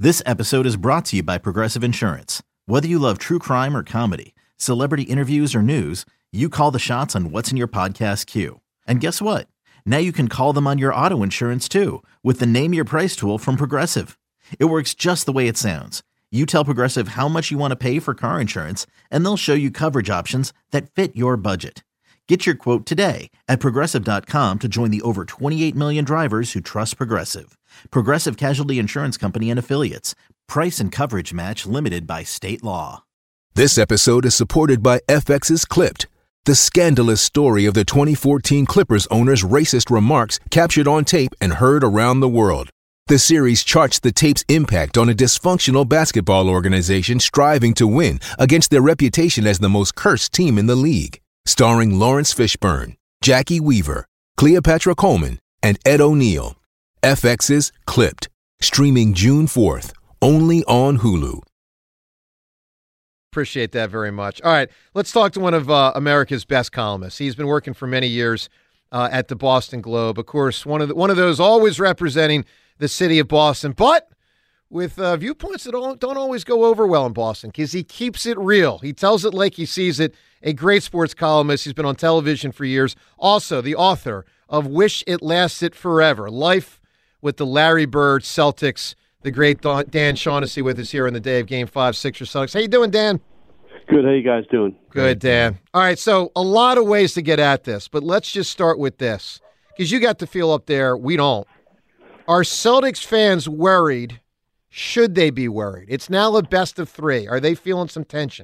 This episode is brought to you by Progressive Insurance. Whether you love true crime or comedy, celebrity interviews or news, you call the shots on what's in your podcast queue. And guess what? Now you can call them on your auto insurance too with the Name Your Price tool from Progressive. It works just the way it sounds. You tell Progressive how much you want to pay for car insurance, and they'll show you coverage options that fit your budget. Get your quote today at Progressive.com to join the over 28 million drivers who trust Progressive. Progressive Casualty Insurance Company and Affiliates. Price and coverage match limited by state law. This episode is supported by FX's Clipped, the scandalous story of the 2014 Clippers owner's racist remarks captured on tape and heard around the world. The series charts the tape's impact on a dysfunctional basketball organization striving to win against their reputation as the most cursed team in the league. Starring Lawrence Fishburne, Jackie Weaver, Cleopatra Coleman, and Ed O'Neill. FX's Clipped, streaming June 4th, only on Hulu. Appreciate that very much. All right, let's talk to one of America's best columnists. He's been working for many years at the Boston Globe. Of course, one of those always representing the city of Boston, but with viewpoints that don't always go over well in Boston because he keeps it real. He tells it like he sees it. A great sports columnist. He's been on television for years. Also, the author of Wish It Lasted Forever, Life with the Larry Bird Celtics. The great Dan Shaughnessy with us here on the day of Game 5, Sixers Celtics. How you doing, Dan? Good. How you guys doing? Good, Dan. All right, so a lot of ways to get at this, but let's just start with this because you got the feel up there. We don't. Are Celtics fans worried? Should they be worried? It's now the best of three. Are they feeling some tension?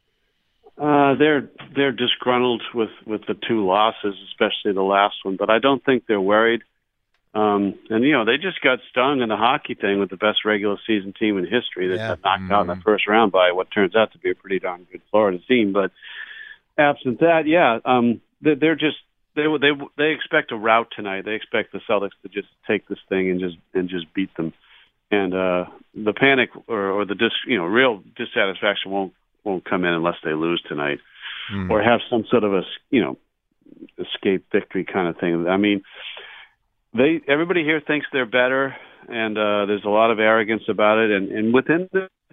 They're disgruntled with the two losses, especially the last one, but I don't think they're worried. And they just got stung in the hockey thing with the best regular season team in history that got knocked out in the first round by what turns out to be a pretty darn good Florida team. But absent that, they expect a rout tonight. They expect the Celtics to just take this thing and just beat them. And the panic or the real dissatisfaction won't come in unless they lose tonight or have some sort of escape victory kind of thing. I mean, everybody here thinks they're better, and there's a lot of arrogance about it. And within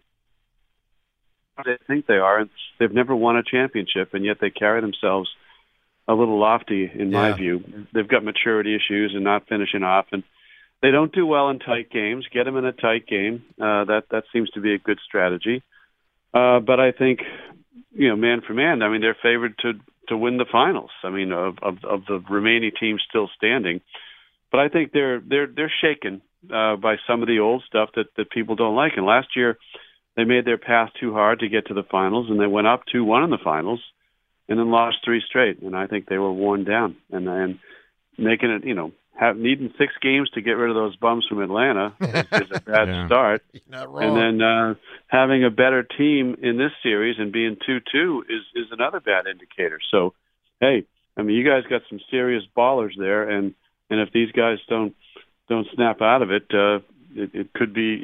they think they are. They've never won a championship, and yet they carry themselves a little lofty, in my view. They've got maturity issues and not finishing off, and they don't do well in tight games. Get them in a tight game. That seems to be a good strategy. But I think, man for man, I mean, they're favored to win the finals. I mean, of the remaining teams still standing. But I think they're shaken by some of the old stuff that people don't like. And last year, they made their path too hard to get to the finals, and they went up 2-1 in the finals, and then lost 3 straight. And I think they were worn down. And making it, needing 6 games to get rid of those bums from Atlanta is a bad start. You're not wrong. And then having a better team in this series and being 2-2 is another bad indicator. So, hey, I mean, you guys got some serious ballers there, and if these guys don't snap out of it, it could be,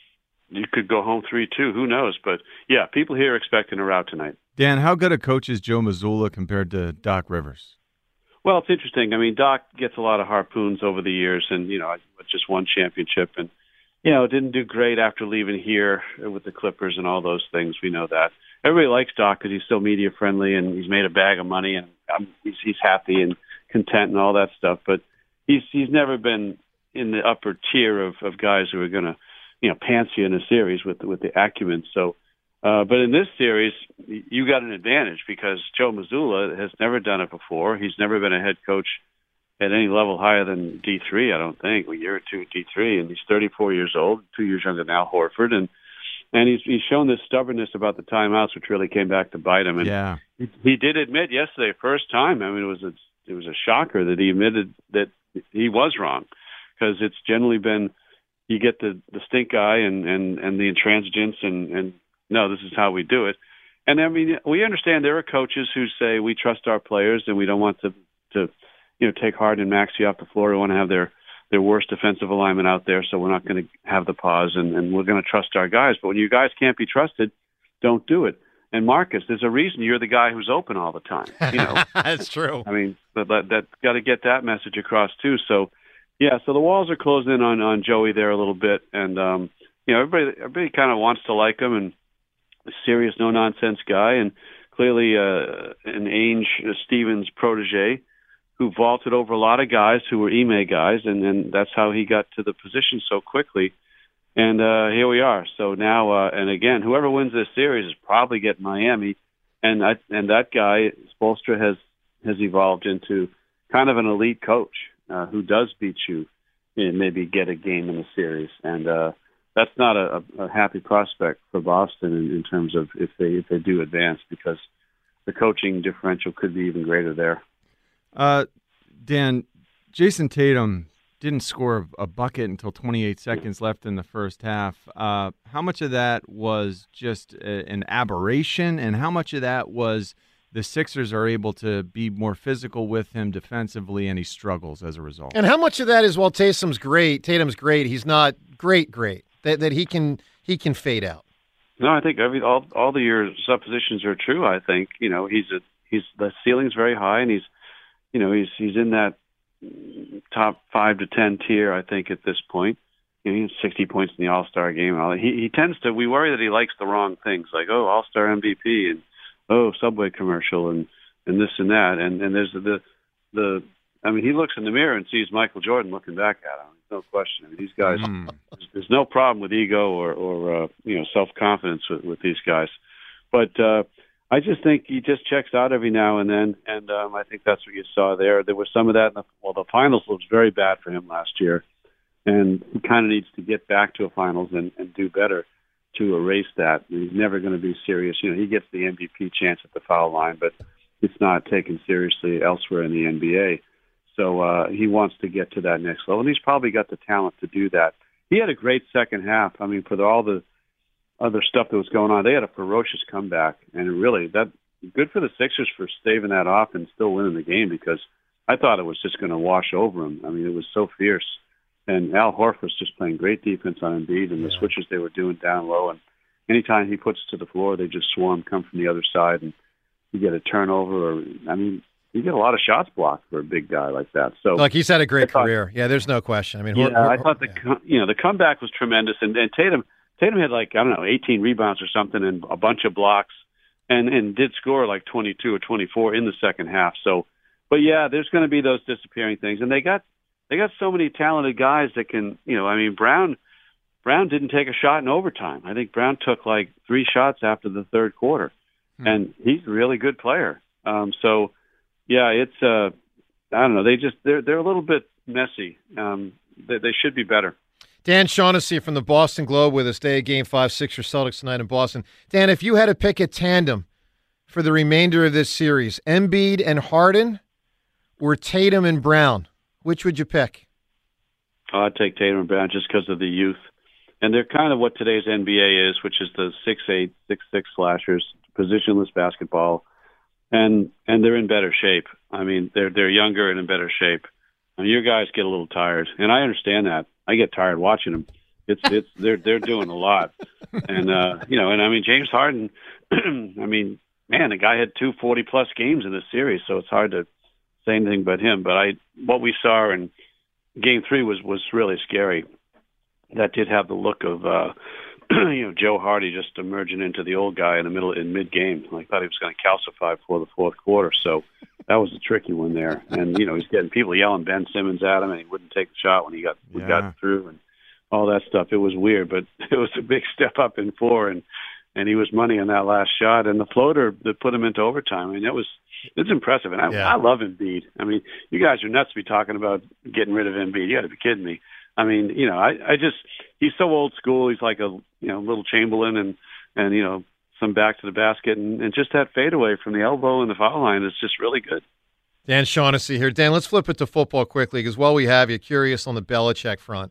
you could go home 3-2. Who knows? But, yeah, people here are expecting a rout tonight. Dan, how good a coach is Joe Mazzulla compared to Doc Rivers? Well, it's interesting. I mean, Doc gets a lot of harpoons over the years and, just won championship and, didn't do great after leaving here with the Clippers and all those things. We know that. Everybody likes Doc because he's so media friendly and he's made a bag of money and he's happy and content and all that stuff. But he's never been in the upper tier of guys who are going to, pants you in a series with the acumen. So, but in this series, you got an advantage because Joe Mazzulla has never done it before. He's never been a head coach at any level higher than D3, I don't think, a year or two at D3, and he's 34 years old, 2 years younger than Al Horford, and he's shown this stubbornness about the timeouts, which really came back to bite him. And he did admit yesterday, first time. I mean, it was a shocker that he admitted that he was wrong, because it's generally been you get the stink eye and the intransigence and no, this is how we do it. And I mean, we understand there are coaches who say we trust our players and we don't want to take Harden and Maxey off the floor. We want to have their worst defensive alignment out there, so we're not going to have the pause and we're going to trust our guys. But when you guys can't be trusted, don't do it. And Marcus, there's a reason you're the guy who's open all the time. That's true. I mean, that got to get that message across too. So, yeah, so the walls are closing in on Joey there a little bit, and everybody kind of wants to like him, and a serious, no-nonsense guy, and clearly an Ainge Stevens protege who vaulted over a lot of guys who were Ime guys, and that's how he got to the position so quickly. And here we are. So now, and again, whoever wins this series is probably getting Miami, and that guy Spoelstra has evolved into kind of an elite coach who does beat you and maybe get a game in the series, and that's not a happy prospect for Boston in terms of if they do advance, because the coaching differential could be even greater there. Dan, Jason Tatum didn't score a bucket until 28 seconds left in the first half. How much of that was just an aberration, and how much of that was the Sixers are able to be more physical with him defensively, and he struggles as a result? And how much of that is, well, Tatum's great, he's not great, that he can fade out? No, I think all your suppositions are true. I think he's the ceiling's very high, and he's in that top 5 to 10 tier. I think at this point, he has 60 points in the All-Star game. He tends to. We worry that he likes the wrong things, like All-Star MVP and Subway commercial and this and that. And there's he looks in the mirror and sees Michael Jordan looking back at him. No question. I mean, these guys, there's no problem with ego or self-confidence with these guys. But I just think he just checks out every now and then, and I think that's what you saw there. There was some of that. The finals was very bad for him last year, and he kind of needs to get back to a finals and do better to erase that. He's never going to be serious. He gets the MVP chance at the foul line, but it's not taken seriously elsewhere in the NBA. So he wants to get to that next level, and he's probably got the talent to do that. He had a great second half. I mean, for all the other stuff that was going on, they had a ferocious comeback, and really good for the Sixers for staving that off and still winning the game, because I thought it was just going to wash over them. I mean, it was so fierce, and Al Horford's just playing great defense on Embiid, and the switches they were doing down low, and anytime he puts to the floor, they just swarm, come from the other side, and you get a turnover, you get a lot of shots blocked for a big guy like that. So, look, he's had a great career. Yeah, there's no question. I mean, I thought the comeback was tremendous, and Tatum had 18 rebounds or something and a bunch of blocks, and did score like 22 or 24 in the second half. So, but yeah, there's going to be those disappearing things, and they got so many talented guys that can, Brown didn't take a shot in overtime. I think Brown took like 3 shots after the third quarter, and he's a really good player. So. Yeah, it's I don't know. They're a little bit messy. They should be better. Dan Shaughnessy from the Boston Globe with us. Day of Game 5, Sixers Celtics tonight in Boston. Dan, if you had to pick a tandem for the remainder of this series, Embiid and Harden or Tatum and Brown, which would you pick? I'd take Tatum and Brown just because of the youth, and they're kind of what today's NBA is, which is the 6'8", 6'6" slashers, positionless basketball. And they're in better shape. I mean, they're younger and in better shape. I mean, your guys get a little tired, and I understand that. I get tired watching them. They're doing a lot, and James Harden. I mean, man, the guy had 2 40-plus games in this series, so it's hard to say anything about him. But what we saw in Game 3 was really scary. That did have the look of. Joe Hardy just emerging into the old guy in mid-game. I thought he was going to calcify before the fourth quarter, so that was a tricky one there. And, he's getting people yelling Ben Simmons at him, and he wouldn't take the shot when he got through and all that stuff. It was weird, but it was a big step up in 4, and he was money on that last shot. And the floater that put him into overtime, I mean, it's impressive. And I love Embiid. I mean, you guys are nuts to be talking about getting rid of Embiid. You got to be kidding me. I mean, he's so old school. He's like a little Chamberlain and some back to the basket and just that fadeaway from the elbow and the foul line is just really good. Dan Shaughnessy here. Dan, let's flip it to football quickly because while we have you, curious on the Belichick front.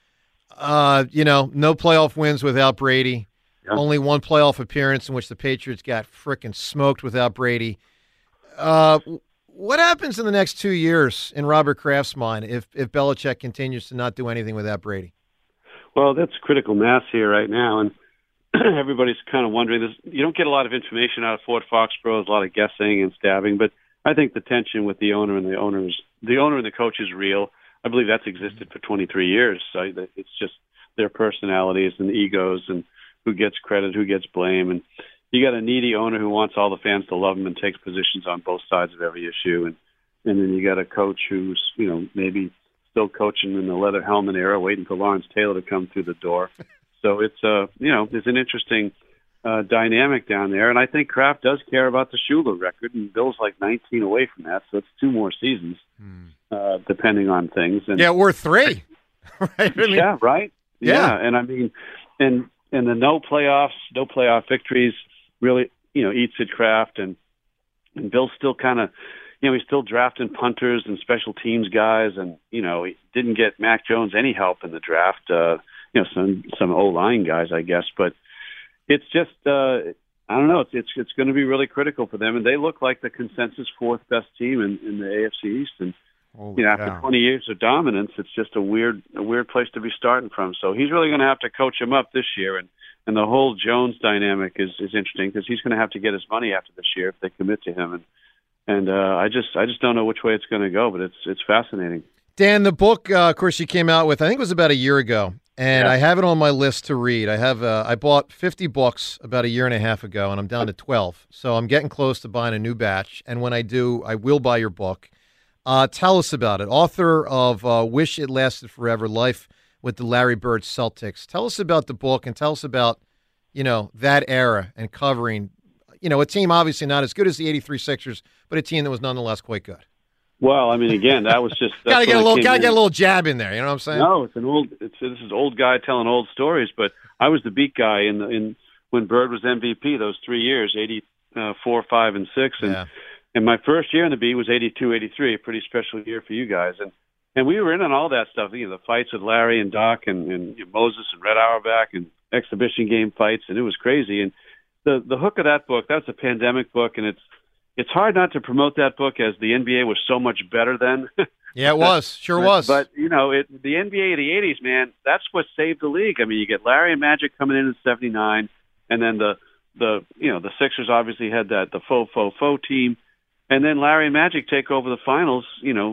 No playoff wins without Brady. Yeah. Only one playoff appearance in which the Patriots got frickin' smoked without Brady. What happens in the next 2 years in Robert Kraft's mind if Belichick continues to not do anything without Brady? Well, that's critical mass here right now, and everybody's kind of wondering this. You don't get a lot of information out of Fort Foxborough. There's a lot of guessing and stabbing, but I think the tension with the owner and the coach is real. I believe that's existed for 23 years. So it's just their personalities and egos and who gets credit, who gets blame. And you got a needy owner who wants all the fans to love him and takes positions on both sides of every issue. And then you got a coach who's, maybe still coaching in the leather helmet era, waiting for Lawrence Taylor to come through the door. So it's, there's an interesting dynamic down there. And I think Kraft does care about the Shula record, and Bill's like 19 away from that. So it's 2 more seasons, depending on things. And we're 3. Right? Yeah, right? Yeah. And I mean, and the no playoff victories really, eats at Kraft. And Bill's still kind of, he's still drafting punters and special teams guys. And, he didn't get Mac Jones any help in the draft, some O-line guys, I guess. But it's just, I don't know. It's going to be really critical for them. And they look like the consensus 4th best team in the AFC East. And, after 20 years of dominance, it's just a weird place to be starting from. So he's really going to have to coach him up this year. And the whole Jones dynamic is interesting because he's going to have to get his money after this year if they commit to him. And I just don't know which way it's going to go, but it's fascinating. Dan, the book, of course, you came out with, I think it was about a year ago, and I have it on my list to read. I bought 50 books about a year and a half ago, and I'm down to 12. So I'm getting close to buying a new batch, and when I do, I will buy your book. Tell us about it. Author of Wish It Lasted Forever, Life with the Larry Bird Celtics. Tell us about the book and tell us about, that era and covering, a team obviously not as good as the 83 Sixers, but a team that was nonetheless quite good. Well, I mean, again, that was just gotta get a little jab in there. You know what I'm saying? No, this is old guy telling old stories. But I was the beat guy in when Bird was MVP those 3 years, 84, 5, and 6, and my first year in the beat was 82, 83, a pretty special year for you guys, and we were in on all that stuff. The fights with Larry and Doc and Moses and Red Auerbach and exhibition game fights, and it was crazy. And the hook of that book, that's a pandemic book, and it's hard not to promote that book as the NBA was so much better then. Yeah, it was. Sure was. But, the NBA of the 80s, man, that's what saved the league. I mean, you get Larry and Magic coming in 79, and then the Sixers obviously had the faux team, and then Larry and Magic take over the finals,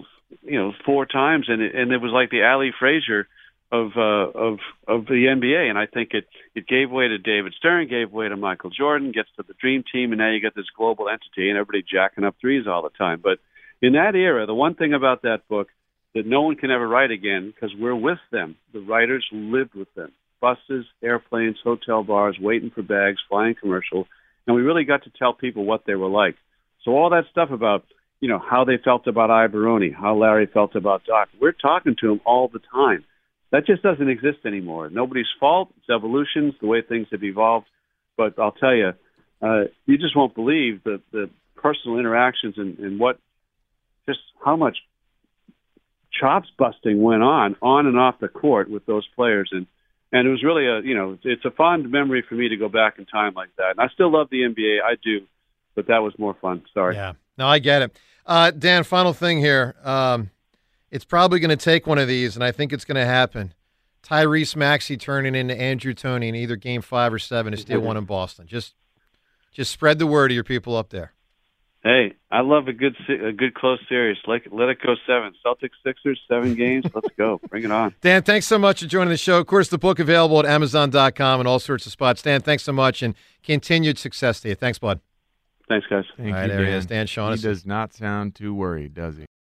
4 times, and it was like the Ali Frazier of the NBA, and I think it gave way to David Stern, gave way to Michael Jordan, gets to the Dream Team, and now you get this global entity and everybody jacking up threes all the time. But in that era, the one thing about that book that no one can ever write again, because we're with them, the writers lived with them. Buses, airplanes, hotel bars, waiting for bags, flying commercial, and we really got to tell people what they were like. So all that stuff about, how they felt about Ibaroni, how Larry felt about Doc, we're talking to them all the time. That just doesn't exist anymore. Nobody's fault. It's evolution. It's the way things have evolved. But I'll tell you, you just won't believe the personal interactions and just how much chops busting went on and off the court with those players. And it was really it's a fond memory for me to go back in time like that. And I still love the NBA. I do. But that was more fun. Sorry. Yeah. No, I get it. Dan, final thing here. It's probably going to take one of these, and I think it's going to happen. Tyrese Maxey turning into Andrew Toney in either Game 5 or 7 to steal one in Boston. Just spread the word to your people up there. Hey, I love a good close series. Let it go 7. Celtics, Sixers, 7 games. Let's go. Bring it on. Dan, thanks so much for joining the show. Of course, the book available at Amazon.com and all sorts of spots. Dan, thanks so much, and continued success to you. Thanks, bud. Thanks, guys. Thank all right, you, there Dan. he is, Dan Shaughnessy. He does not sound too worried, does he?